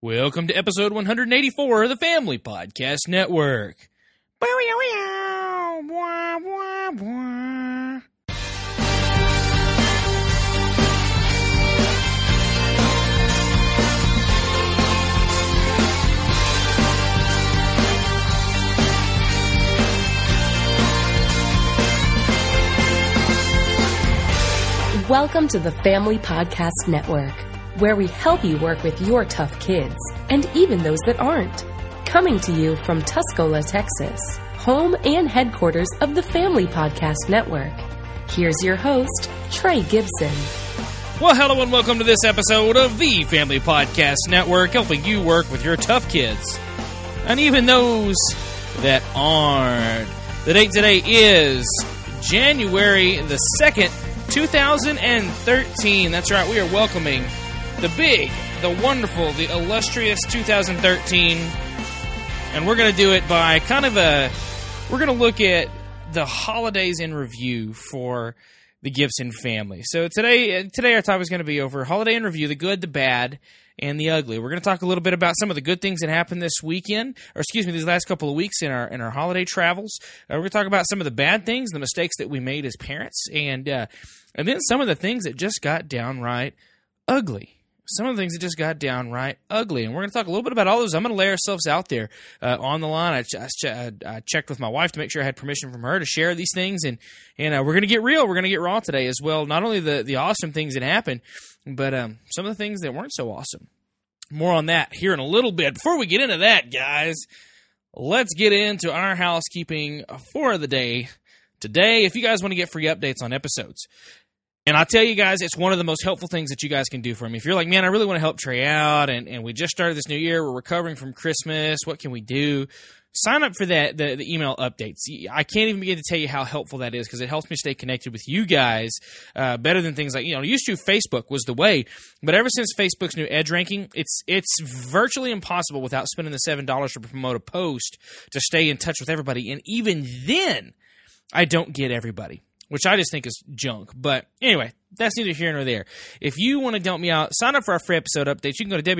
Welcome to episode 184 of the Family Podcast Network. Welcome to the Family Podcast Network, where we help you work with your tough kids, and even those that aren't. Coming to you from Tuscola, Texas, home and headquarters of the Family Podcast Network. Here's your host, Trey Gibson. Well, hello and welcome to this episode of the Family Podcast Network, helping you work with your tough kids, and even those that aren't. The date today is January the 2nd, 2013. That's right, we are welcoming the big, the wonderful, the illustrious 2013. And we're going to do it by we're going to look at the holidays in review for the Gibson family. So today our topic is going to be over holiday in review, the good, the bad, and the ugly. We're going to talk a little bit about some of the good things that happened this weekend, these last couple of weeks in our holiday travels. We're going to talk about some of the bad things, the mistakes that we made as parents, and then some of the things that just got downright ugly. And we're going to talk a little bit about all those. I'm going to lay ourselves out there on the line. I checked with my wife to make sure I had permission from her to share these things, and we're going to get real. We're going to get raw today as well. Not only the awesome things that happened, but some of the things that weren't so awesome. More on that here in a little bit. Before we get into that, guys, let's get into our housekeeping for the day today. If you guys want to get free updates on episodes, and I'll tell you guys, it's one of the most helpful things that you guys can do for me. If you're like, man, I really want to help Trey out, and we just started this new year, we're recovering from Christmas, what can we do? Sign up for that, the email updates. I can't even begin to tell you how helpful that is, because it helps me stay connected with you guys better than things like, used to Facebook was the way, but ever since Facebook's new Edge ranking, it's virtually impossible without spending the $7 to promote a post to stay in touch with everybody, and even then, I don't get everybody, which I just think is junk. But anyway, that's neither here nor there. If you want to help me out, sign up for our free episode updates. You can go to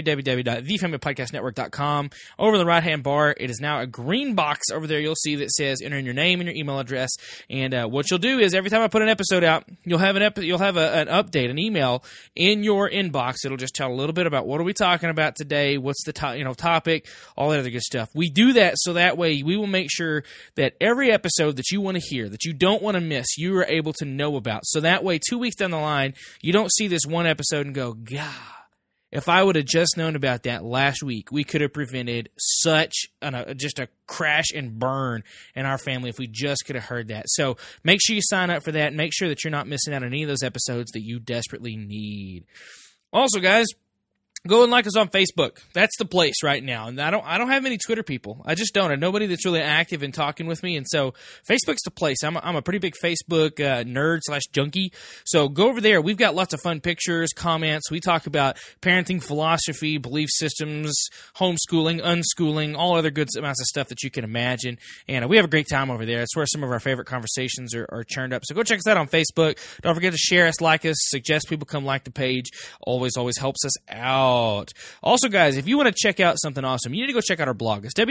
www.thefamilypodcastnetwork.com. Over in the right-hand bar, it is now a green box over there you'll see that says enter in your name and your email address. And what you'll do is every time I put an episode out, you'll have an update, an email in your inbox. It'll just tell a little bit about what are we talking about today, what's the topic, all that other good stuff. We do that so that way we will make sure that every episode that you want to hear, that you don't want to miss, you are able to know about. So that way, 2 weeks down the line, you don't see this one episode and go, God, if I would have just known about that last week, we could have prevented such just a crash and burn in our family if we just could have heard that. So make sure you sign up for that and make sure that you're not missing out on any of those episodes that you desperately need. Also, guys, go and like us on Facebook. That's the place right now. And I don't have many Twitter people. I just don't. I have nobody that's really active and talking with me. And so Facebook's the place. I'm a pretty big Facebook nerd/junkie. So go over there. We've got lots of fun pictures, comments. We talk about parenting philosophy, belief systems, homeschooling, unschooling, all other good amounts of stuff that you can imagine. And we have a great time over there. That's where some of our favorite conversations are churned up. So go check us out on Facebook. Don't forget to share us, like us, suggest people come like the page. Always helps us out. Also, guys, if you want to check out something awesome, you need to go check out our blog. It's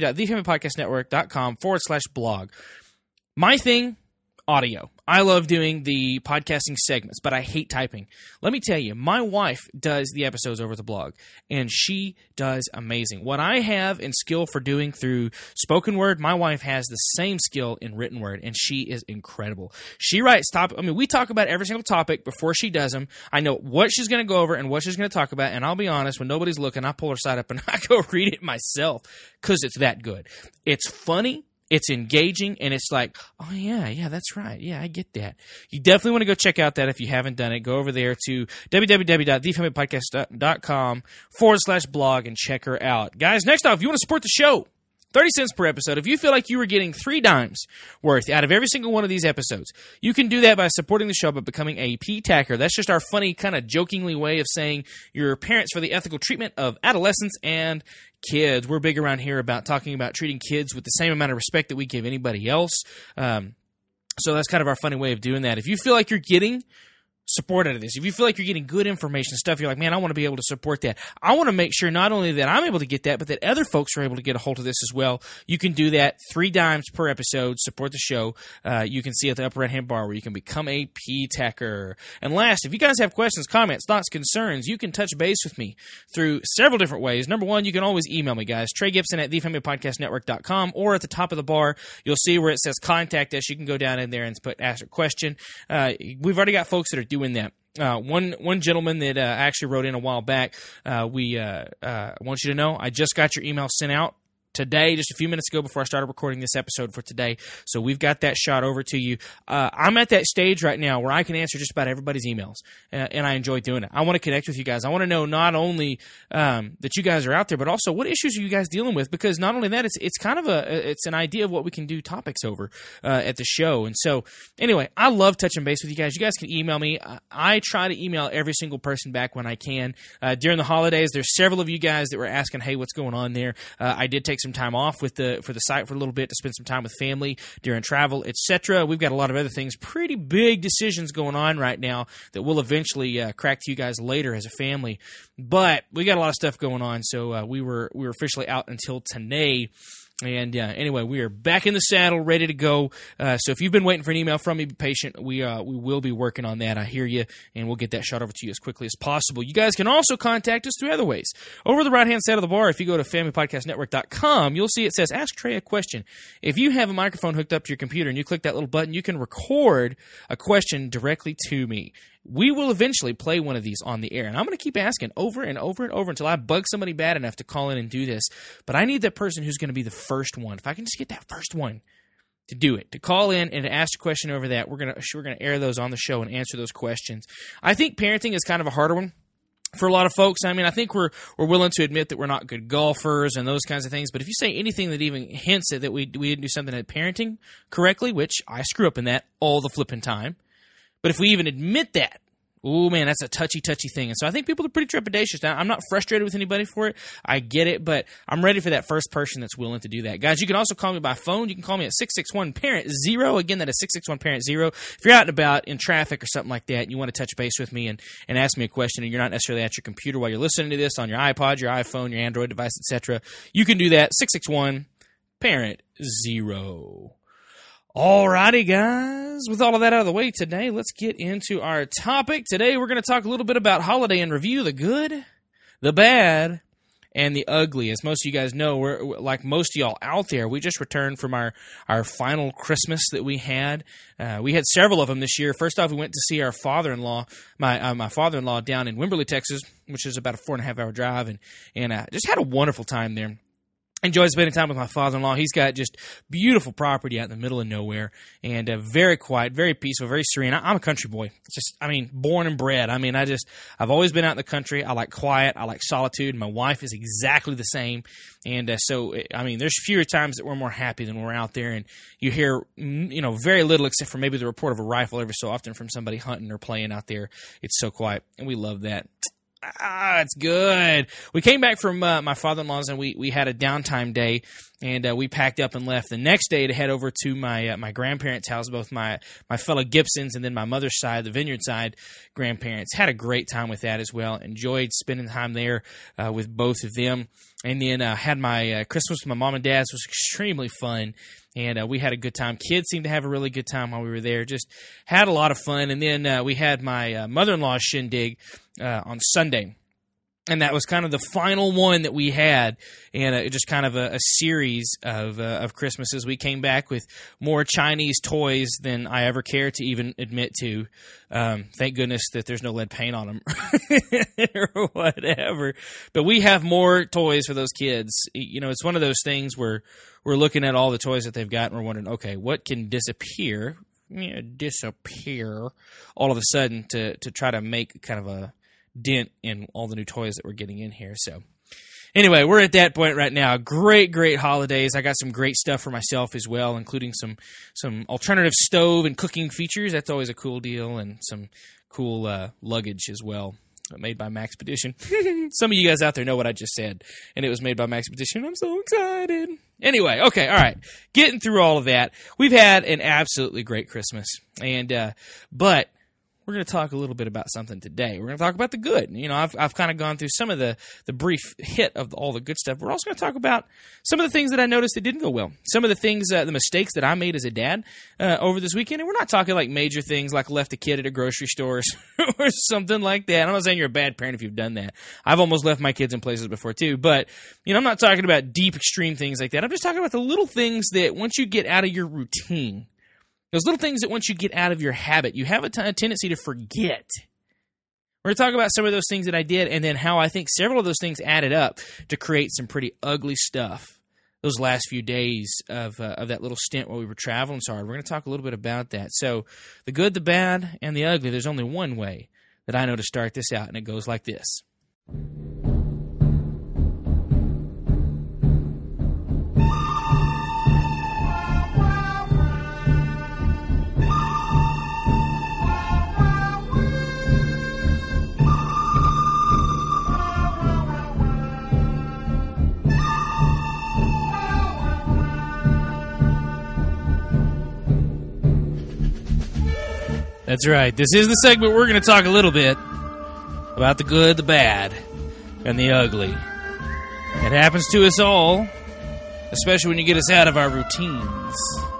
www.thefamilypodcastnetwork.com/blog. My thing, audio. I love doing the podcasting segments, but I hate typing. Let me tell you, my wife does the episodes over the blog, and she does amazing. What I have in skill for doing through spoken word, my wife has the same skill in written word, and she is incredible. She writes we talk about every single topic before she does them. I know what she's going to go over and what she's going to talk about, and I'll be honest, when nobody's looking, I pull her side up and I go read it myself because it's that good. It's funny. It's engaging, and it's like, oh, yeah, that's right. Yeah, I get that. You definitely want to go check out that if you haven't done it. Go over there to www.thefamilypodcast.com/blog and check her out. Guys, next off, if you want to support the show, 30 cents per episode. If you feel like you were getting 3 dimes worth out of every single one of these episodes, you can do that by supporting the show by becoming a P-Tacker. That's just our funny, kind of jokingly way of saying you're parents for the ethical treatment of adolescents and kids. We're big around here about talking about treating kids with the same amount of respect that we give anybody else. So that's kind of our funny way of doing that. If you feel like you're getting support out of this, if you feel like you're getting good information and stuff, you're like, man, I want to be able to support that. I want to make sure not only that I'm able to get that, but that other folks are able to get a hold of this as well. You can do that 3 dimes per episode, support the show. You can see at the upper right-hand bar where you can become a P-Tacker. And last, if you guys have questions, comments, thoughts, concerns, you can touch base with me through several different ways. Number one, you can always email me, guys. Trey Gibson at thefamilypodcastnetwork.com, or at the top of the bar, you'll see where it says contact us. You can go down in there and ask a question. We've already got folks that are doing that. One gentleman that actually wrote in a while back, I want you to know, I just got your email sent out today, just a few minutes ago before I started recording this episode for today. So we've got that shot over to you. I'm at that stage right now where I can answer just about everybody's emails, and I enjoy doing it. I want to connect with you guys. I want to know not only that you guys are out there, but also what issues are you guys dealing with, because not only that, it's kind of it's an idea of what we can do topics over at the show. And so anyway, I love touching base with you guys. You guys can email me. I try to email every single person back when I can. During the holidays, there's several of you guys that were asking, hey, what's going on there? I did take some time off for the site for a little bit to spend some time with family during travel, etc. We've got a lot of other things, pretty big decisions going on right now that we'll eventually crack to you guys later as a family. But we got a lot of stuff going on, so we were officially out until today. And anyway, we are back in the saddle, ready to go. So if you've been waiting for an email from me, be patient. We will be working on that. I hear you, and we'll get that shot over to you as quickly as possible. You guys can also contact us through other ways. Over the right-hand side of the bar, if you go to FamilyPodcastNetwork.com, you'll see it says, Ask Trey a Question. If you have a microphone hooked up to your computer and you click that little button, you can record a question directly to me. We will eventually play one of these on the air, and I'm going to keep asking over and over and over until I bug somebody bad enough to call in and do this. But I need that person who's going to be the first one. If I can just get that first one to do it, to call in and to ask a question over that, we're going to air those on the show and answer those questions. I think parenting is kind of a harder one for a lot of folks. I mean, I think we're willing to admit that we're not good golfers and those kinds of things. But if you say anything that even hints at that we didn't do something at parenting correctly, which I screw up in that all the flipping time. But if we even admit that, oh man, that's a touchy thing. And so I think people are pretty trepidatious. Now, I'm not frustrated with anybody for it. I get it, but I'm ready for that first person that's willing to do that. Guys, you can also call me by phone. You can call me at 661-PARENT-0. Again, that is 661-PARENT-0. If you're out and about in traffic or something like that, and you want to touch base with me and ask me a question, and you're not necessarily at your computer while you're listening to this on your iPod, your iPhone, your Android device, etc., you can do that. 661-PARENT-0. Alrighty, guys. With all of that out of the way today, let's get into our topic. Today, we're going to talk a little bit about holiday in review, the good, the bad, and the ugly. As most of you guys know, we're like most of y'all out there, we just returned from our final Christmas that we had. We had several of them this year. First off, we went to see our father-in-law, my father-in-law down in Wimberley, Texas, which is about a 4.5-hour drive, and just had a wonderful time there. Enjoy spending time with my father-in-law. He's got just beautiful property out in the middle of nowhere, and very quiet, very peaceful, very serene. I'm a country boy. Born and bred. I've always been out in the country. I like quiet. I like solitude. My wife is exactly the same, and so there's fewer times that we're more happy than when we're out there, and you hear very little except for maybe the report of a rifle every so often from somebody hunting or playing out there. It's so quiet, and we love that. It's good. We came back from my father-in-law's, and we had a downtime day, and we packed up and left the next day to head over to my grandparents' house, both my fellow Gibsons and then my mother's side, the Vineyard side grandparents. Had a great time with that as well. Enjoyed spending time there with both of them. And then had my Christmas with my mom and dad's. Was extremely fun. And we had a good time. Kids seemed to have a really good time while we were there. Just had a lot of fun. And then we had my mother-in-law's shindig on Sunday. And that was kind of the final one that we had, and just kind of a series of Christmases. We came back with more Chinese toys than I ever care to even admit to. Thank goodness that there's no lead paint on them or whatever. But we have more toys for those kids. It's one of those things where we're looking at all the toys that they've got, and we're wondering, okay, what can disappear all of a sudden to try to make kind of a dent in all the new toys that we're getting in here. So anyway, we're at that point right now. Great holidays. I got some great stuff for myself as well, including some alternative stove and cooking features. That's always a cool deal, and some cool luggage as well, made by Maxpedition. Some of you guys out there know what I just said, and it was made by Maxpedition. I'm so excited. Anyway, okay, all right. Getting through all of that, we've had an absolutely great Christmas, and but we're going to talk a little bit about something today. We're going to talk about the good. You know, I've kind of gone through some of the brief hit of all the good stuff. We're also going to talk about some of the things that I noticed that didn't go well. Some of the things, the mistakes that I made as a dad over this weekend. And we're not talking like major things like left a kid at a grocery store or something like that. I'm not saying you're a bad parent if you've done that. I've almost left my kids in places before too. But, you know, I'm not talking about deep, extreme things like that. I'm just talking about the little things that once you get out of your routine, those little things that once you get out of your habit, you have a tendency to forget. We're going to talk about some of those things that I did and then how I think several of those things added up to create some pretty ugly stuff those last few days of that little stint while we were traveling so hard. We're going to talk a little bit about that. So the good, the bad, and the ugly, there's only one way that I know to start this out, and it goes like this. That's right. This is the segment we're going to talk a little bit about the good, the bad, and the ugly. It happens to us all, especially when you get us out of our routines.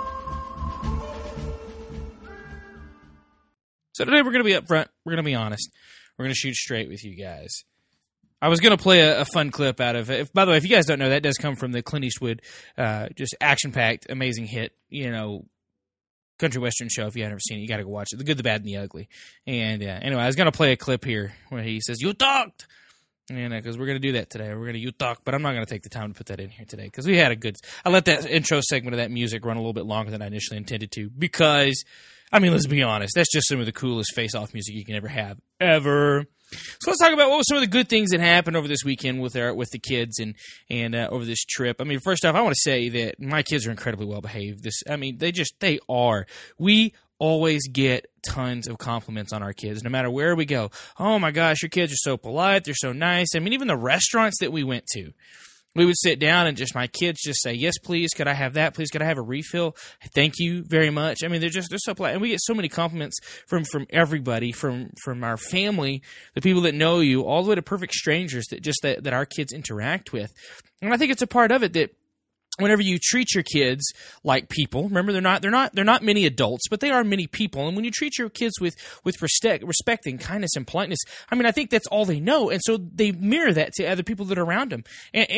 So today we're going to be upfront. We're going to be honest. We're going to shoot straight with you guys. I was going to play a fun clip out of it. By the way, if you guys don't know, that does come from the Clint Eastwood, just action-packed, amazing hit, you know, country western show. If you haven't seen it, you got to go watch it. The Good, the Bad, and the Ugly. And anyway, I was going to play a clip here where he says, "You talked," and because we're going to do that today. We're going to you talk, but I'm not going to take the time to put that in here today because we had a good. I let that intro segment of that music run a little bit longer than I initially intended to because, I mean, let's be honest, that's just some of the coolest face-off music you can ever have, ever. So let's talk about what were some of the good things that happened over this weekend with the kids and over this trip. I mean, first off, I want to say that my kids are incredibly well behaved. They are. We always get tons of compliments on our kids, no matter where we go. Oh my gosh, your kids are so polite. They're so nice. I mean, even the restaurants that we went to, we would sit down and my kids just say, "Yes, please. Could I have that, please? Could I have a refill? Thank you very much." I mean, they're so polite. And we get so many compliments from everybody, from our family, the people that know you, all the way to perfect strangers that our kids interact with. And I think it's a part of it that whenever you treat your kids like people, remember they're not many adults, but they are many people. And when you treat your kids with respect and kindness and politeness, I mean, I think that's all they know, and so they mirror that to other people that are around them.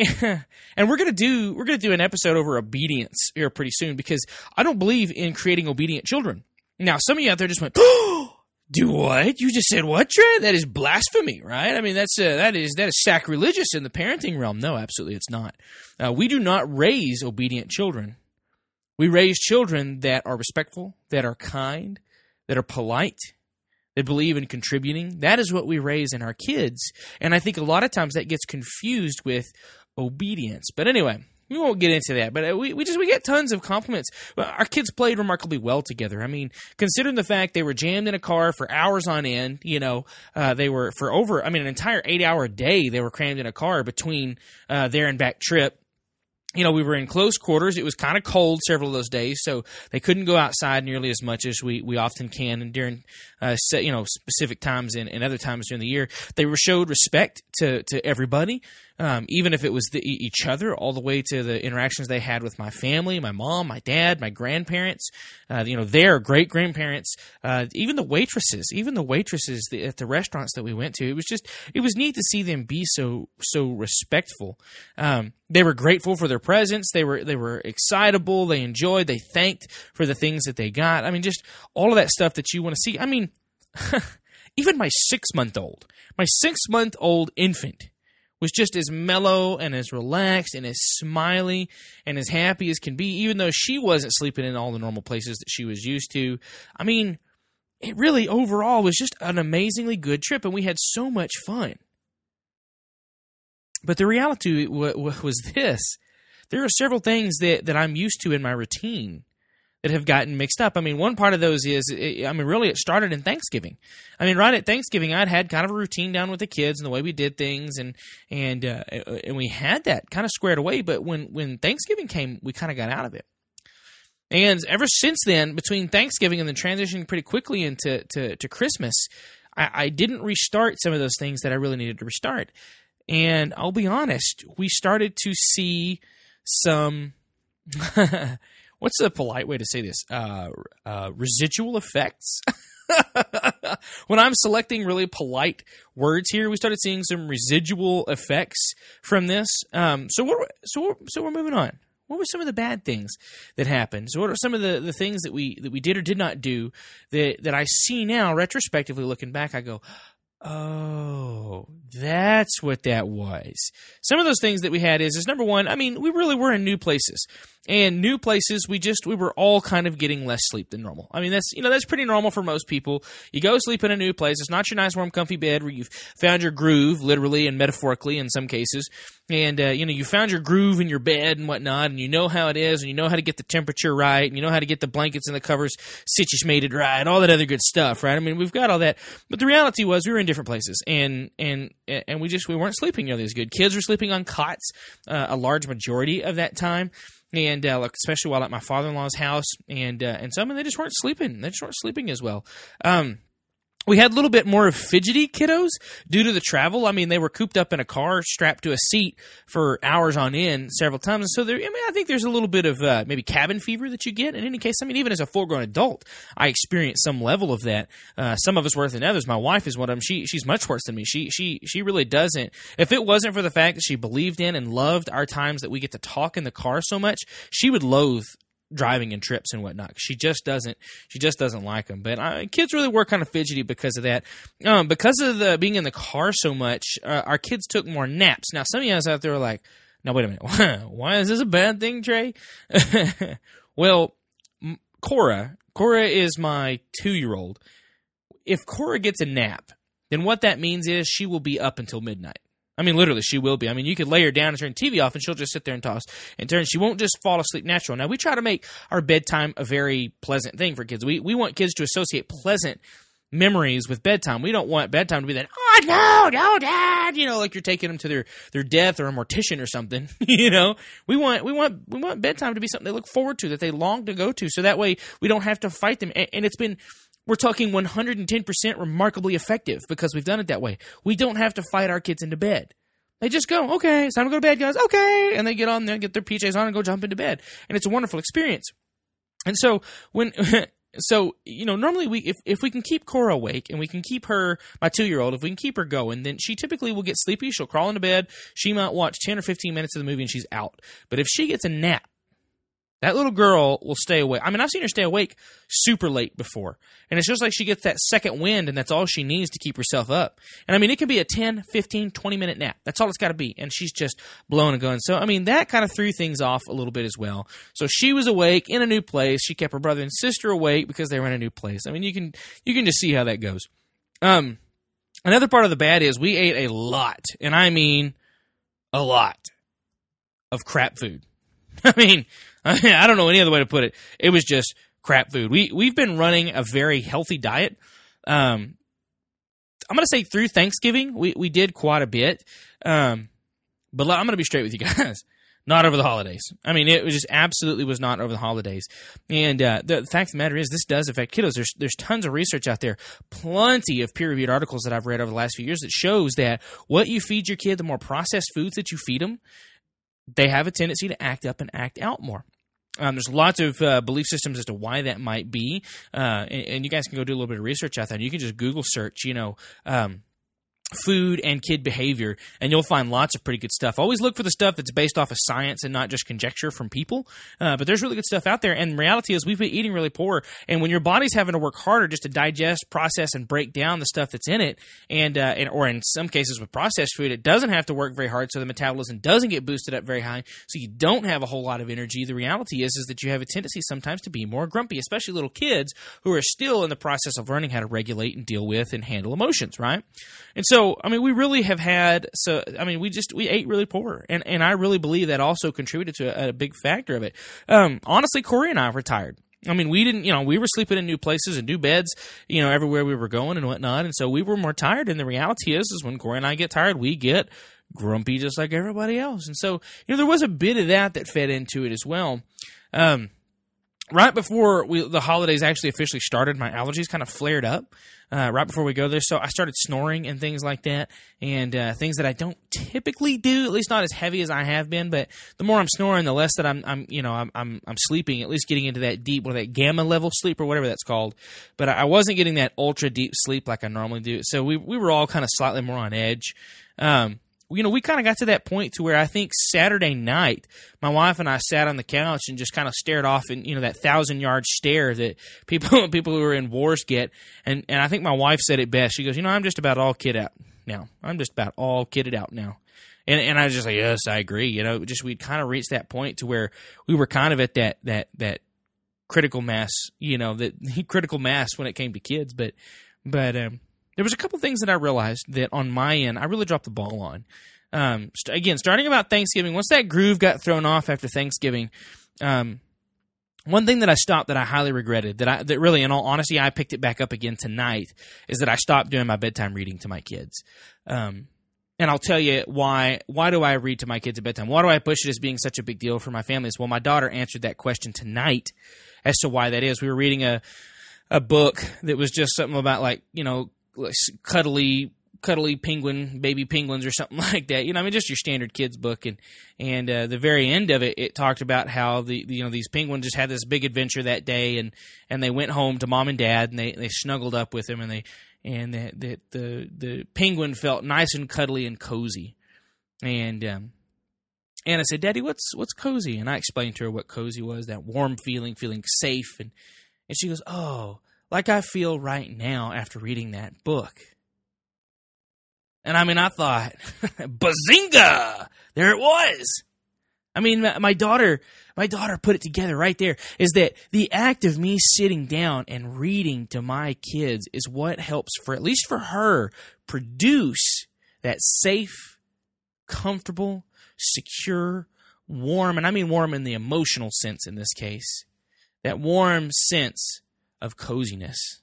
And we're gonna do an episode over obedience here pretty soon because I don't believe in creating obedient children. Now, some of you out there just went, "Oh, do what? You just said what, Trent? That is blasphemy, right?" I mean, that is sacrilegious in the parenting realm. No, absolutely it's not. We do not raise obedient children. We raise children that are respectful, that are kind, that are polite, that believe in contributing. That is what we raise in our kids. And I think a lot of times that gets confused with obedience. But anyway, we won't get into that, but we get tons of compliments. Our kids played remarkably well together. I mean, considering the fact they were jammed in a car for hours on end, you know, they were for over, I mean, an entire 8-hour day they were crammed in a car between there and back trip. You know, we were in close quarters. It was kind of cold several of those days, so they couldn't go outside nearly as much as we often can. And during specific times and other times during the year, they showed respect to everybody, even if it was each other, all the way to the interactions they had with my family, my mom, my dad, my grandparents, their great grandparents, even the waitresses at the restaurants that we went to. It was neat to see them be so respectful. They were grateful for their presence. They were excitable. They enjoyed. They thanked for the things that they got. I mean, just all of that stuff that you want to see. I mean, even my 6-month-old infant was just as mellow and as relaxed and as smiley and as happy as can be, even though she wasn't sleeping in all the normal places that she was used to. I mean, it really overall was just an amazingly good trip, and we had so much fun. But the reality was this. There are several things that I'm used to in my routine that have gotten mixed up. I mean, one part of those is, really it started in Thanksgiving. I mean, right at Thanksgiving, I'd had kind of a routine down with the kids and the way we did things, and we had that kind of squared away. But when Thanksgiving came, we kind of got out of it. And ever since then, between Thanksgiving and then transitioning pretty quickly into to Christmas, I didn't restart some of those things that I really needed to restart. And I'll be honest, we started to see some, what's a polite way to say this? Residual effects. When I'm selecting really polite words here, we started seeing some residual effects from this. So we're moving on. What were some of the bad things that happened? So what are some of the things that we did or did not do that I see now, retrospectively looking back, I go, oh, that's what that was. Some of those things that we had is number one, I mean, we really were in new places. And new places, we were all kind of getting less sleep than normal. I mean, that's pretty normal for most people. You go sleep in a new place. It's not your nice, warm, comfy bed where you've found your groove, literally and metaphorically in some cases. And, you found your groove in your bed and whatnot, and you know how it is, and you know how to get the temperature right, and you know how to get the blankets and the covers situated right, all that other good stuff, right? I mean, we've got all that. But the reality was we were in different places, and we weren't sleeping nearly as good. Kids were sleeping on cots a large majority of that time. And especially while at my father-in-law's house, and so I mean they just weren't sleeping. They just weren't sleeping as well. We had a little bit more of fidgety kiddos due to the travel. I mean, they were cooped up in a car, strapped to a seat for hours on end several times. And so I think there's a little bit of maybe cabin fever that you get. In any case, I mean, even as a full-grown adult, I experienced some level of that. Some of us worse than others. My wife is one of them. She's much worse than me. She really doesn't. If it wasn't for the fact that she believed in and loved our times that we get to talk in the car so much, she would loathe driving and trips and whatnot. She just doesn't like them. But kids really were kind of fidgety because of that. Because of the being in the car so much, our kids took more naps. Now, some of you guys out there are like, "No, wait a minute. Why is this a bad thing, Trey?" Well, Cora is my 2-year-old. If Cora gets a nap, then what that means is she will be up until midnight. I mean, literally, she will be. I mean, you could lay her down and turn the TV off, and she'll just sit there and toss and turn. She won't just fall asleep natural. Now, we try to make our bedtime a very pleasant thing for kids. We want kids to associate pleasant memories with bedtime. We don't want bedtime to be that, "Oh, no, Dad," like you're taking them to their death or a mortician or something. We want bedtime to be something they look forward to, that they long to go to, so that way we don't have to fight them. And it's been, we're talking 110% remarkably effective because we've done it that way. We don't have to fight our kids into bed. They just go, "Okay, it's time to go to bed, guys." "Okay." And they get on there, get their PJs on, and go jump into bed. And it's a wonderful experience. And so normally if we can keep Cora awake and we can keep her, my 2-year-old, if we can keep her going, then she typically will get sleepy. She'll crawl into bed. She might watch 10 or 15 minutes of the movie and she's out. But if she gets a nap, that little girl will stay awake. I mean, I've seen her stay awake super late before. And it's just like she gets that second wind, and that's all she needs to keep herself up. And, I mean, it can be a 10, 15, 20-minute nap. That's all it's got to be. And she's just blowing and going. So, I mean, that kind of threw things off a little bit as well. So she was awake in a new place. She kept her brother and sister awake because they were in a new place. I mean, you can just see how that goes. Another part of the bad is we ate a lot, and I mean a lot, of crap food. I don't know any other way to put it. It was just crap food. We've been running a very healthy diet. I'm going to say through Thanksgiving, we did quite a bit. But I'm going to be straight with you guys. Not over the holidays. I mean, it was just absolutely was not over the holidays. And the fact of the matter is, this does affect kiddos. There's tons of research out there, plenty of peer-reviewed articles that I've read over the last few years that shows that what you feed your kid, the more processed foods that you feed them, they have a tendency to act up and act out more. There's lots of belief systems as to why that might be, and you guys can go do a little bit of research out there. You can just Google search, food and kid behavior, and you'll find lots of pretty good stuff. Always look for the stuff that's based off of science and not just conjecture from people. But there's really good stuff out there, and the reality is we've been eating really poor, and when your body's having to work harder just to digest, process, and break down the stuff that's in it, or in some cases with processed food, it doesn't have to work very hard, so the metabolism doesn't get boosted up very high, so you don't have a whole lot of energy. The reality is that you have a tendency sometimes to be more grumpy, especially little kids who are still in the process of learning how to regulate and deal with and handle emotions, right? And so, I mean, we really have had, we ate really poor. And I really believe that also contributed to a big factor of it. Honestly, Corey and I were tired. I mean, we didn't, we were sleeping in new places and new beds, everywhere we were going and whatnot. And so we were more tired. And the reality is when Corey and I get tired, we get grumpy just like everybody else. And so, there was a bit of that fed into it as well. right before the holidays actually officially started, my allergies kind of flared up right before we go there. So I started snoring and things like that, and things that I don't typically do, at least not as heavy as I have been. But the more I'm snoring, the less that I'm sleeping, at least getting into that deep or that gamma level sleep or whatever that's called. But I wasn't getting that ultra deep sleep like I normally do. So we were all kind of slightly more on edge. We kind of got to that point to where I think Saturday night, my wife and I sat on the couch and just kind of stared off in, that 1,000-yard stare that people who are in wars get. And I think my wife said it best. She goes, I'm just about all kitted out now. I'm just about all kitted out now. And I was just like, yes, I agree. We'd kind of reached that point to where we were kind of at that critical mass, that critical mass when it came to kids. But there was a couple things that I realized that on my end I really dropped the ball on. Again, starting about Thanksgiving, once that groove got thrown off after Thanksgiving, one thing that I stopped that I highly regretted, that really, in all honesty, I picked it back up again tonight, is that I stopped doing my bedtime reading to my kids. And I'll tell you why. Why do I read to my kids at bedtime? Why do I push it as being such a big deal for my family? Well, my daughter answered that question tonight as to why that is. We were reading a book that was just something about cuddly penguin, baby penguins or something like that. Just your standard kids book. And the very end of it, it talked about how these penguins just had this big adventure that day, and they went home to mom and dad, and they snuggled up with them, and the penguin felt nice and cuddly and cozy. And Anna said, "Daddy, what's cozy?" And I explained to her what cozy was, that warm feeling safe. And she goes, "Oh, like I feel right now after reading that book." And I thought, bazinga! There it was. My daughter put it together right there, is that the act of me sitting down and reading to my kids is what helps, at least for her, produce that safe, comfortable, secure, warm, and I mean warm in the emotional sense in this case, that warm sense of coziness.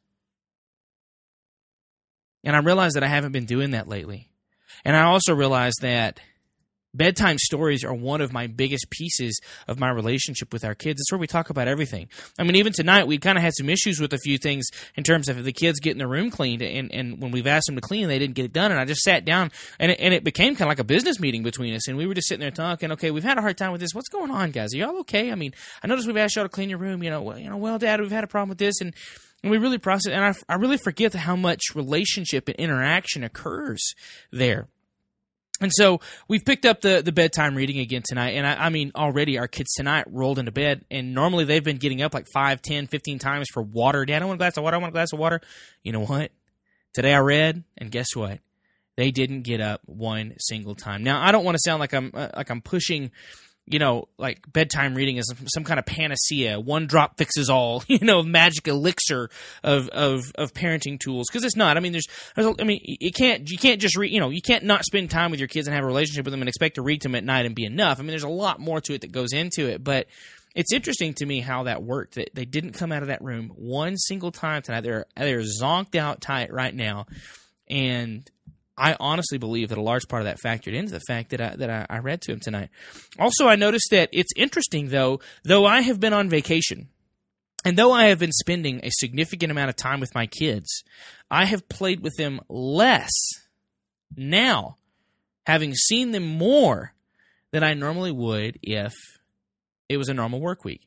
And I realized that I haven't been doing that lately. And I also realized that bedtime stories are one of my biggest pieces of my relationship with our kids. It's where we talk about everything. Even tonight, we kind of had some issues with a few things in terms of the kids getting their room cleaned. And when we've asked them to clean, they didn't get it done. And I just sat down, and it became kind of like a business meeting between us. And we were just sitting there talking, okay, we've had a hard time with this. What's going on, guys? Are y'all okay? I noticed we've asked y'all to clean your room. Well, Dad, we've had a problem with this. And we really process, and I really forget how much relationship and interaction occurs there. And so we've picked up the bedtime reading again tonight. And already our kids tonight rolled into bed, and normally they've been getting up like 5, 10, 15 times for water. Dad, I want a glass of water. I want a glass of water. You know what? Today I read, and guess what? They didn't get up one single time. Now, I don't want to sound like I'm pushing, like bedtime reading is some kind of panacea, one drop fixes all, magic elixir of parenting tools, because it's not. You can't just read, you can't not spend time with your kids and have a relationship with them and expect to read to them at night and be enough. There's a lot more to it that goes into it, but it's interesting to me how that worked, that they didn't come out of that room one single time tonight. They're zonked out tight right now, and I honestly believe that a large part of that factored into the fact that I read to him tonight. Also, I noticed that it's interesting, though I have been on vacation, and though I have been spending a significant amount of time with my kids, I have played with them less now, having seen them more than I normally would if it was a normal work week.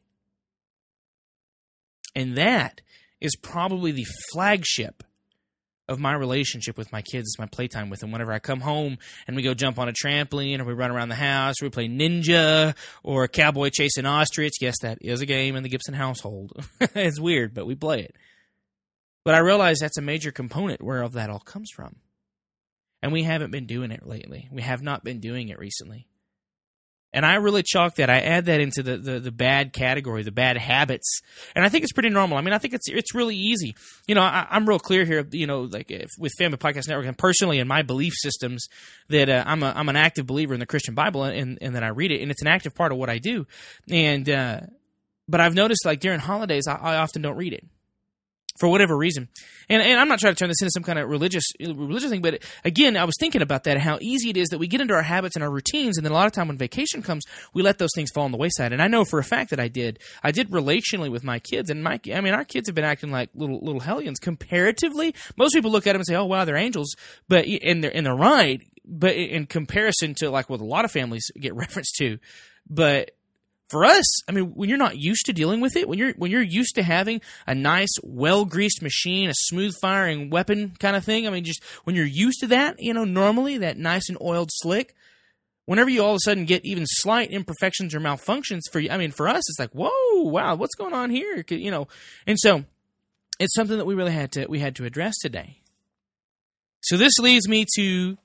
And that is probably the flagship of my relationship with my kids. Is my playtime with them. Whenever I come home and we go jump on a trampoline, or we run around the house, or we play Ninja, or Cowboy Chasing Ostrich. Yes, that is a game in the Gibson household. It's weird, but we play it. But I realize that's a major component where that all comes from. And we haven't been doing it lately. We have not been doing it recently. And I really chalk that. I add that into the bad category, the bad habits. And I think it's pretty normal. I think it's really easy. I'm real clear here, with Family Podcast Network and personally in my belief systems, that I'm an active believer in the Christian Bible, and that I read it, and it's an active part of what I do. And but I've noticed, during holidays, I often don't read it. for whatever reason. And I'm not trying to turn this into some kind of religious thing, but again, I was thinking about that, how easy it is that we get into our habits and our routines, and then a lot of time when vacation comes, we let those things fall on the wayside. And I know for a fact that I did relationally with my kids, and our kids have been acting like little hellions comparatively. Most people look at them and say, "Oh wow, they're angels," but they're right. But in comparison to like what a lot of families get referenced to, but for us, I mean, when you're not used to dealing with it, when you're used to having a nice, well-greased machine, a smooth-firing weapon kind of thing, I mean, just when you're used to that, normally, that nice and oiled slick, whenever you all of a sudden get even slight imperfections or malfunctions, for us, it's like, whoa, wow, what's going on here? And so it's something that we really had to address today. So this leads me to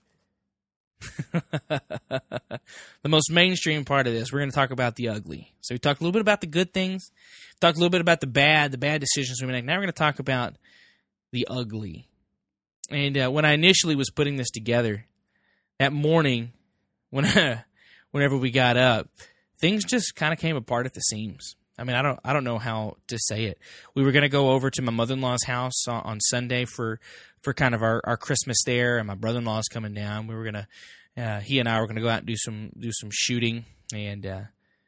the most mainstream part of this. We're going to talk about the ugly. So we talked a little bit about the good things, talked a little bit about the bad decisions we make. Now we're going to talk about the ugly. And when I initially was putting this together, that morning, whenever we got up, things just kind of came apart at the seams. I mean, I don't know how to say it. We were going to go over to my mother-in-law's house on Sunday for kind of our Christmas there, and my brother-in-law's coming down. We were going to, he and I were going to go out and do some shooting, and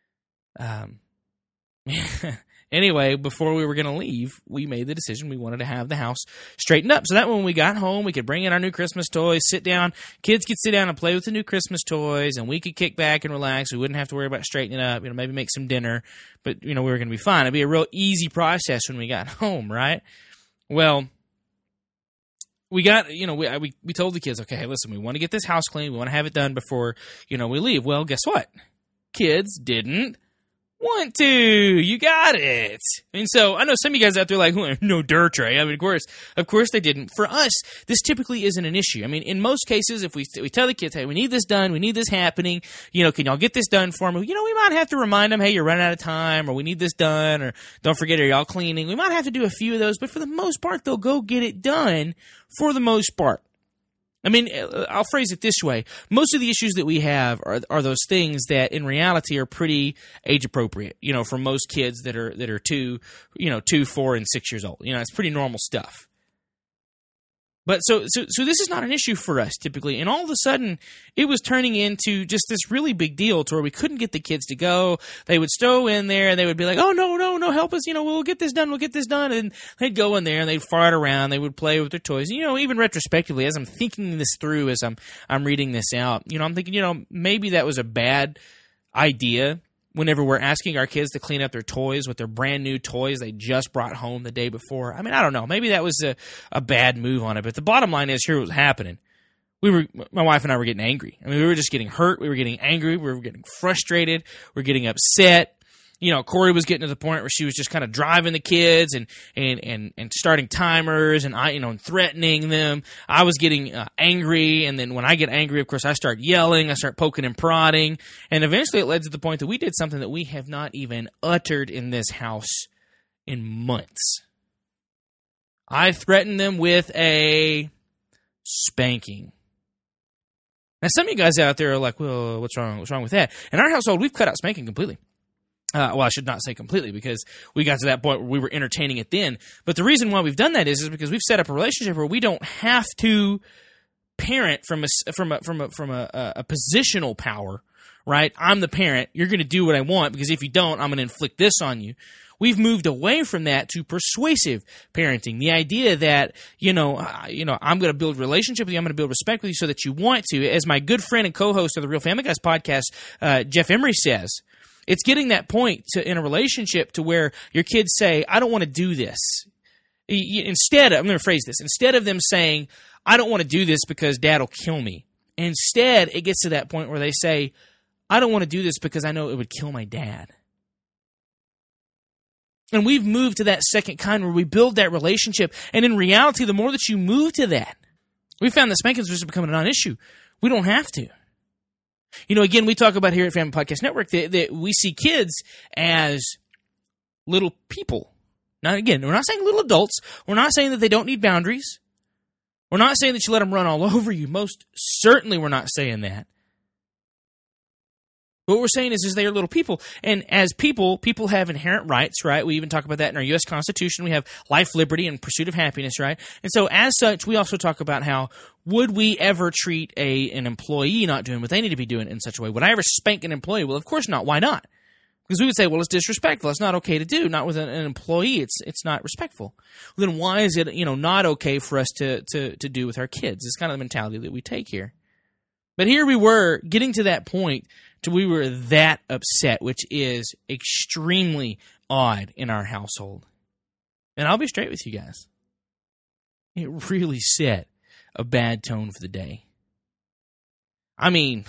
anyway, before we were going to leave, we made the decision we wanted to have the house straightened up so that when we got home, we could bring in our new Christmas toys, sit down, kids could sit down and play with the new Christmas toys, and we could kick back and relax. We wouldn't have to worry about straightening it up, maybe make some dinner, but, we were going to be fine. It'd be a real easy process when we got home, right? Well, we got, we told the kids, okay, hey, listen, we want to get this house clean. We want to have it done before, we leave. Well, guess what? Kids didn't want to. You got it. And so I know some of you guys out there are like, no dirt, Trey. I mean, of course they didn't. For us, this typically isn't an issue. I mean, in most cases, if we tell the kids, hey, we need this done, we need this happening, can y'all get this done for me? We might have to remind them, hey, you're running out of time, or we need this done, or don't forget, are y'all cleaning? We might have to do a few of those, but for the most part, they'll go get it done for the most part. I mean, I'll phrase it this way. Most of the issues that we have are those things that in reality are pretty age appropriate, for most kids that are 2, 4, and 6 years old. It's pretty normal stuff. But so this is not an issue for us typically, and all of a sudden it was turning into just this really big deal to where we couldn't get the kids to go. They would stow in there and they would be like, "Oh no, help us! We'll get this done, and they'd go in there and they'd fart around. They would play with their toys. Even retrospectively, as I'm thinking this through, as I'm reading this out, I'm thinking, maybe that was a bad idea. Whenever we're asking our kids to clean up their toys with their brand new toys they just brought home the day before. I mean, I don't know. Maybe that was a bad move on it. But the bottom line is, here was happening. My wife and I were getting angry. I mean, we were just getting hurt. We were getting angry. We were getting frustrated. We were getting upset. Corey was getting to the point where she was just kind of driving the kids and starting timers and and threatening them. I was getting angry, and then when I get angry, of course, I start yelling, I start poking and prodding, and eventually it led to the point that we did something that we have not even uttered in this house in months. I threatened them with a spanking. Now, some of you guys out there are like, well, what's wrong? What's wrong with that? In our household, we've cut out spanking completely. Well, I should not say completely, because we got to that point where we were entertaining it then. But the reason why we've done that is because we've set up a relationship where we don't have to parent from a positional power, right? I'm the parent. You're going to do what I want, because if you don't, I'm going to inflict this on you. We've moved away from that to persuasive parenting. The idea that, I'm going to build relationship with you, I'm going to build respect with you so that you want to. As my good friend and co-host of the Real Family Guys podcast, Jeff Emery says, it's getting that point in a relationship to where your kids say, I don't want to do this. Instead of them saying, I don't want to do this because Dad will kill me. Instead, it gets to that point where they say, I don't want to do this because I know it would kill my dad. And we've moved to that second kind where we build that relationship. And in reality, the more that you move to that, we found that spankings are just becoming a non-issue. We don't have to. Again, we talk about here at Family Podcast Network that we see kids as little people. Now, again, we're not saying little adults. We're not saying that they don't need boundaries. We're not saying that you let them run all over you. Most certainly we're not saying that. What we're saying is they are little people. And as people have inherent rights, right? We even talk about that in our U.S. Constitution. We have life, liberty, and pursuit of happiness, right? And so as such, we also talk about how would we ever treat an employee not doing what they need to be doing in such a way? Would I ever spank an employee? Well, of course not. Why not? Because we would say, well, it's disrespectful. It's not okay to do. Not with an employee. It's not respectful. Well, then why is it, not okay for us to do with our kids? It's kind of the mentality that we take here. But here we were getting to that point we were that upset, which is extremely odd in our household. And I'll be straight with you guys. It really set a bad tone for the day. I mean,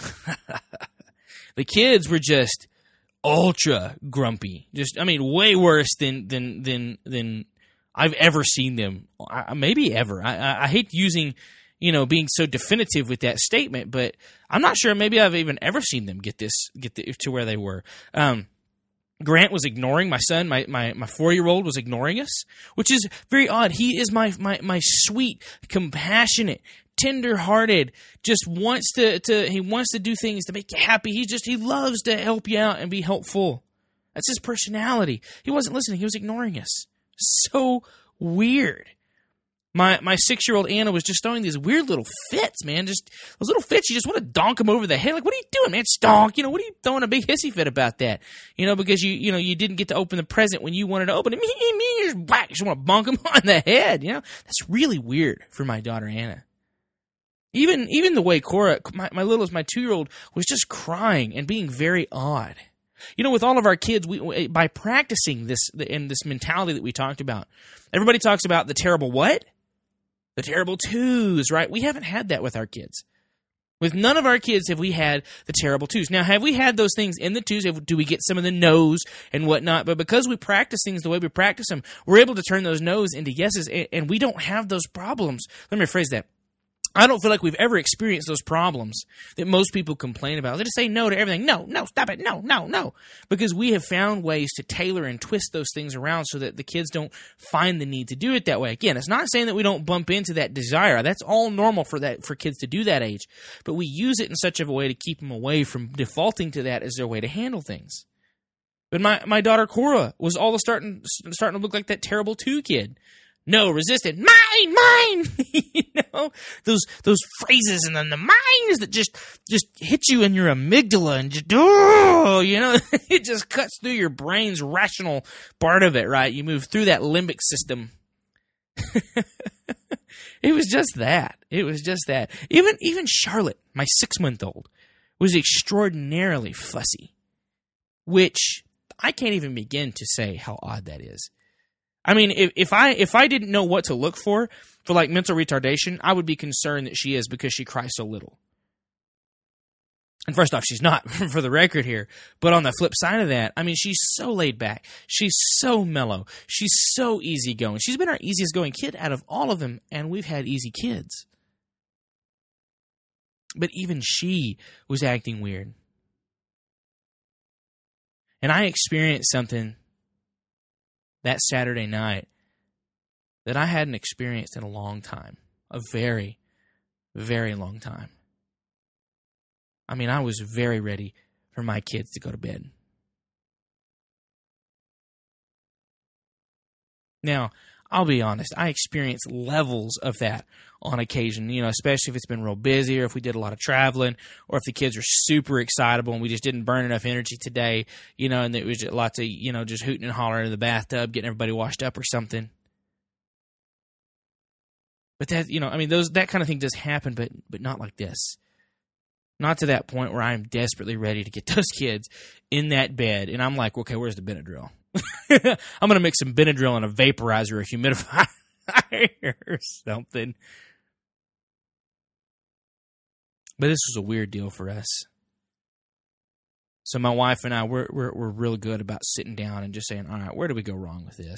the kids were just ultra grumpy. Way worse than I've ever seen them. Maybe ever. I hate using, being so definitive with that statement, but I'm not sure maybe I've even ever seen them get to where they were. Grant was ignoring my son. My 4-year-old was ignoring us, which is very odd. He is my sweet, compassionate, tender-hearted, just wants to do things to make you happy. He loves to help you out and be helpful. That's his personality. He wasn't listening. He was ignoring us. So weird. My 6-year-old Anna was just throwing these weird little fits, man. Just those little fits, you just want to donk him over the head. Like, what are you doing, man? Stonk. What are you throwing a big hissy fit about that? Because you didn't get to open the present when you wanted to open it. You just whack. You just want to bonk him on the head. That's really weird for my daughter Anna. Even the way Cora, my 2-year-old, was just crying and being very odd. With all of our kids, we by practicing this mentality that we talked about, everybody talks about the terrible what? The terrible twos, right? We haven't had that with our kids. With none of our kids have we had the terrible twos. Now, have we had those things in the twos? Do we get some of the no's and whatnot? But because we practice things the way we practice them, we're able to turn those no's into yeses, and we don't have those problems. Let me rephrase that. I don't feel like we've ever experienced those problems that most people complain about. They just say no to everything. No, stop it. No. Because we have found ways to tailor and twist those things around so that the kids don't find the need to do it that way. Again, it's not saying that we don't bump into that desire. That's all normal for kids to do that age. But we use it in such a way to keep them away from defaulting to that as their way to handle things. But my daughter Cora was all starting to look like that terrible 2 kid. No, resisted. Mine. Those phrases and then the mines that just hit you in your amygdala and just it just cuts through your brain's rational part of it, right? You move through that limbic system. It was just that. Even Charlotte, my 6-month-old, was extraordinarily fussy, which I can't even begin to say how odd that is. I mean, if I didn't know what to look for like mental retardation, I would be concerned that she is because she cries so little. And first off, she's not, for the record here. But on the flip side of that, I mean, she's so laid back. She's so mellow. She's so easygoing. She's been our easiest going kid out of all of them, and we've had easy kids. But even she was acting weird. And I experienced something that Saturday night that I hadn't experienced in a long time. A very, very long time. I mean, I was very ready for my kids to go to bed. Now, I'll be honest, I experienced levels of that on occasion, especially if it's been real busy or if we did a lot of traveling or if the kids are super excitable and we just didn't burn enough energy today, and it was just lots of, just hooting and hollering in the bathtub, getting everybody washed up or something. But that, that kind of thing does happen, but not like this. Not to that point where I'm desperately ready to get those kids in that bed and I'm like, okay, where's the Benadryl? I'm going to mix some Benadryl and a vaporizer or a humidifier or something. But this was a weird deal for us. So my wife and I, we're real good about sitting down and just saying, all right, where do we go wrong with this?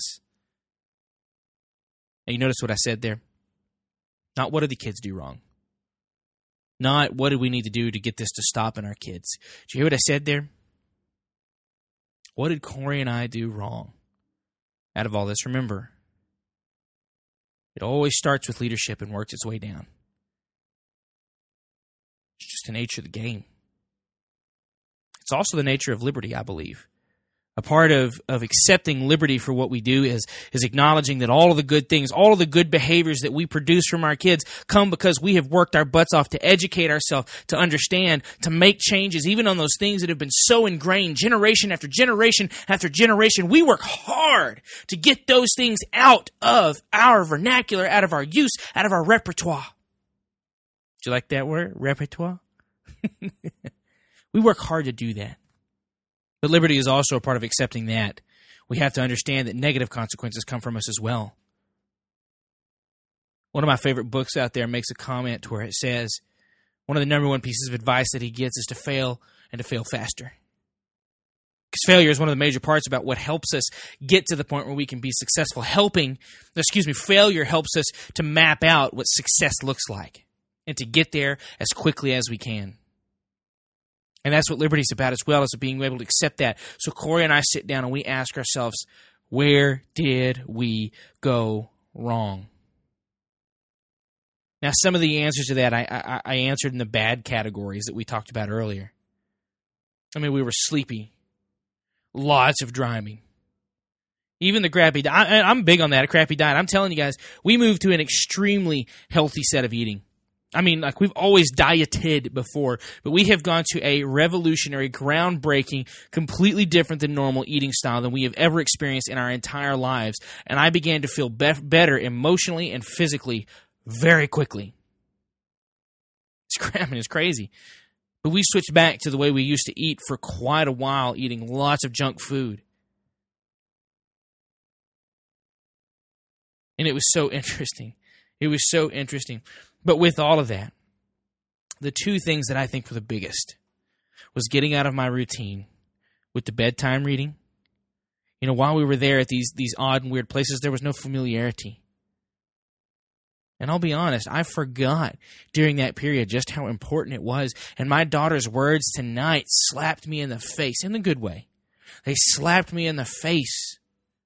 And you notice what I said there? Not what did the kids do wrong? Not what do we need to do to get this to stop in our kids? Did you hear what I said there? What did Corey and I do wrong out of all this? Remember, it always starts with leadership and works its way down. It's just the nature of the game. It's also the nature of liberty, I believe. A part of accepting liberty for what we do is acknowledging that all of the good things, all of the good behaviors that we produce from our kids come because we have worked our butts off to educate ourselves, to understand, to make changes, even on those things that have been so ingrained generation after generation after generation. We work hard to get those things out of our vernacular, out of our use, out of our repertoire. Do you like that word, repertoire? We work hard to do that. But liberty is also a part of accepting that. We have to understand that negative consequences come from us as well. One of my favorite books out there makes a comment where it says, one of the number one pieces of advice that he gets is to fail and to fail faster. Because failure is one of the major parts about what helps us get to the point where we can be successful. Failure helps us to map out what success looks like and to get there as quickly as we can. And that's what liberty is about as well, as being able to accept that. So Corey and I sit down and we ask ourselves, where did we go wrong? Now, some of the answers to that I answered in the bad categories that we talked about earlier. I mean, we were sleepy. Lots of driving. Even the crappy diet. I'm big on that, a crappy diet. I'm telling you guys, we moved to an extremely healthy set of eating. I mean, like, we've always dieted before, but we have gone to a revolutionary, groundbreaking, completely different than normal eating style than we have ever experienced in our entire lives. And I began to feel better emotionally and physically very quickly. It's crazy. But we switched back to the way we used to eat for quite a while, eating lots of junk food. And it was so interesting. It was so interesting. But with all of that, the two things that I think were the biggest was getting out of my routine with the bedtime reading. You know, while we were there at these odd and weird places, there was no familiarity. And I'll be honest, I forgot during that period just how important it was. And my daughter's words tonight slapped me in the face, in the good way. They slapped me in the face.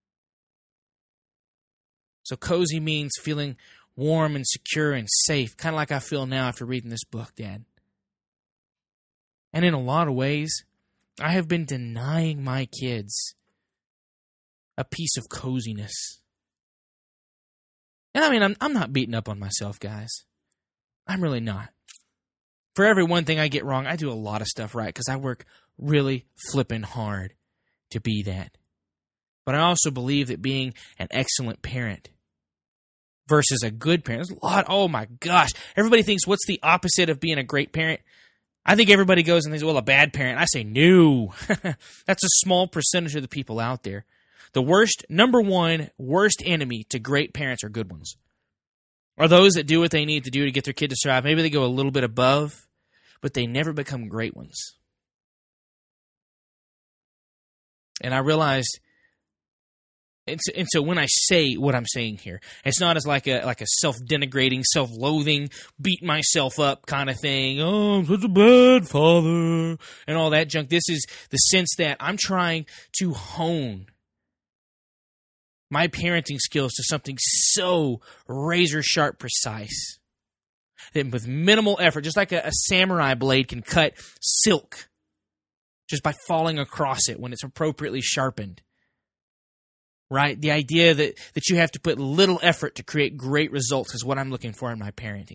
So cozy means feeling warm and secure and safe, kind of like I feel now after reading this book, Dad. And in a lot of ways, I have been denying my kids a piece of coziness. And I mean, I'm not beating up on myself, guys. I'm really not. For every one thing I get wrong, I do a lot of stuff right because I work really flipping hard to be that. But I also believe that being an excellent parent versus a good parent, there's a lot. Oh my gosh. Everybody thinks, what's the opposite of being a great parent? I think everybody goes and thinks, well, a bad parent. I say, no. That's a small percentage of the people out there. The number one worst enemy to great parents are good ones. Are those that do what they need to do to get their kid to survive. Maybe they go a little bit above, but they never become great ones. And I realized, and so when I say what I'm saying here, it's not as like a self-denigrating, self-loathing, beat myself up kind of thing. Oh, I'm such a bad father and all that junk. This is the sense that I'm trying to hone my parenting skills to something so razor-sharp precise that with minimal effort, just like a samurai blade can cut silk just by falling across it when it's appropriately sharpened. Right? The idea that you have to put little effort to create great results is what I'm looking for in my parenting.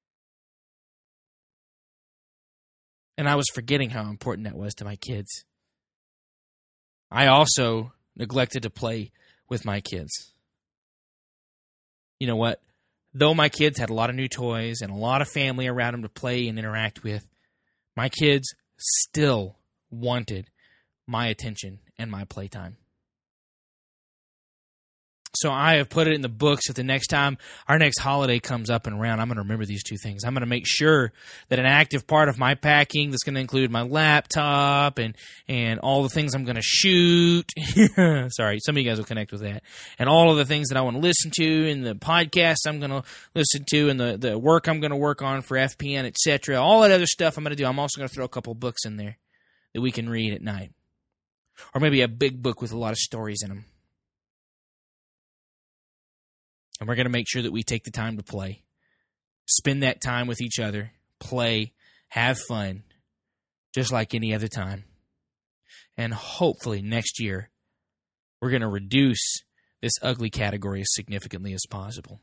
And I was forgetting how important that was to my kids. I also neglected to play with my kids. You know what? Though my kids had a lot of new toys and a lot of family around them to play and interact with, my kids still wanted my attention and my playtime. So I have put it in the books that the next time our next holiday comes up and around, I'm going to remember these two things. I'm going to make sure that an active part of my packing that's going to include my laptop and all the things I'm going to shoot. Sorry, some of you guys will connect with that. And all of the things that I want to listen to and the podcasts I'm going to listen to and the work I'm going to work on for FPN, etc. All that other stuff I'm going to do. I'm also going to throw a couple books in there that we can read at night. Or maybe a big book with a lot of stories in them. And we're going to make sure that we take the time to play. Spend that time with each other. Play. Have fun. Just like any other time. And hopefully next year, we're going to reduce this ugly category as significantly as possible.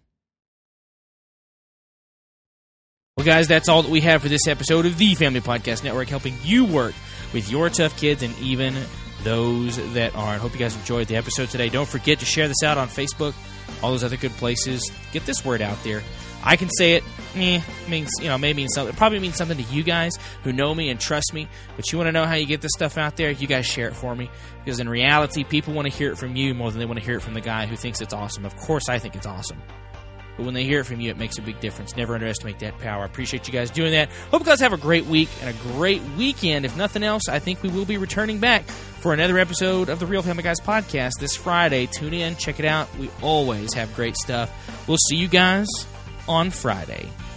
Well, guys, that's all that we have for this episode of the Family Podcast Network, helping you work with your tough kids and even those that aren't. Hope you guys enjoyed the episode today. Don't forget to share this out on Facebook, all those other good places. Get this word out there. I can say it. Means, may mean something. It probably means something to you guys who know me and trust me. But you want to know how you get this stuff out there? You guys share it for me. Because in reality, people want to hear it from you more than they want to hear it from the guy who thinks it's awesome. Of course, I think it's awesome. But when they hear it from you, it makes a big difference. Never underestimate that power. I appreciate you guys doing that. Hope you guys have a great week and a great weekend. If nothing else, I think we will be returning back for another episode of the Real Family Guys podcast this Friday. Tune in, check it out. We always have great stuff. We'll see you guys on Friday.